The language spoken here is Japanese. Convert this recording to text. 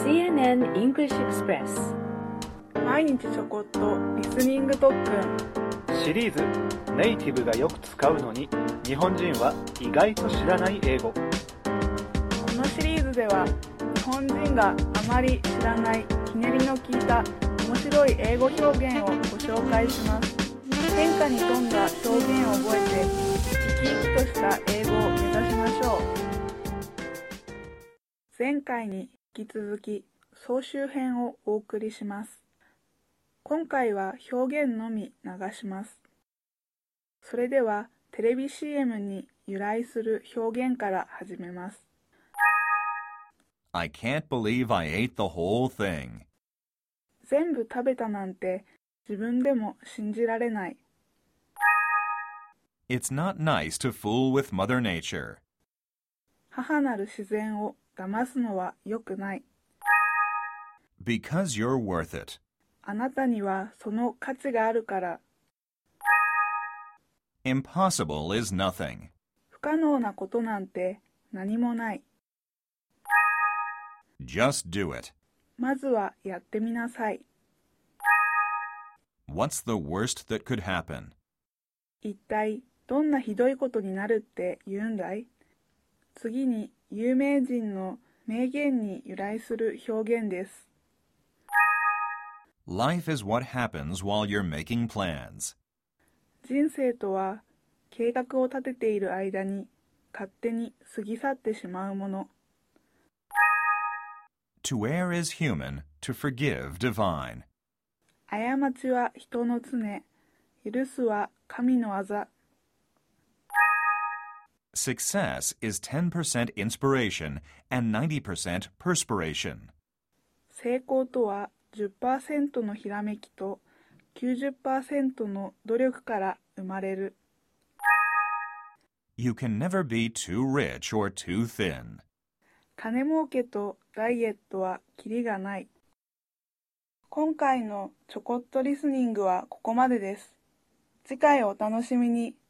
CNN English Express 毎日ちょこっとリスニング特訓シリーズネイティブがよく使うのに日本人は意外と知らない英語。 このシリーズでは日本人があまり知らないひねりの効いた面白い英語表現をご紹介します。変化に富んだ表現を覚えて生き生きとした英語を目指しましょう。前回に引き続き総集編をお送りします。今回は表現のみ流します。それではテレビ CM に由来する表現から始めます。 I can't believe I ate the whole thing. 全部食べたなんて自分でも信じられない。 It's not nice to fool with Mother Nature. 母なる自然を騙すのは良くない。 Because you're worth it. あなたにはその価値があるから。 Impossible is nothing. 不可能なことなんて何もない。 Just do it. まずはやってみなさい。 What's the worst that could happen? 一体どんなひどいことになるって言うんだい？次に有名人の名言に由来する表現です。 Life is what happens while you're making plans. 人生とは計画を立てている間に勝手に過ぎ去ってしまうもの。 To err is human, to forgive divine. 過ちは人の常、許すは神の業。 Success is 10% inspiration and 90% perspiration. 成功とは 10% のひらめきと 90% の努力から生まれる。 You can never be too rich or too thin. 金儲けとダイエットはキリがない。今回のちょこっとリスニングはここまでです。次回お楽しみに。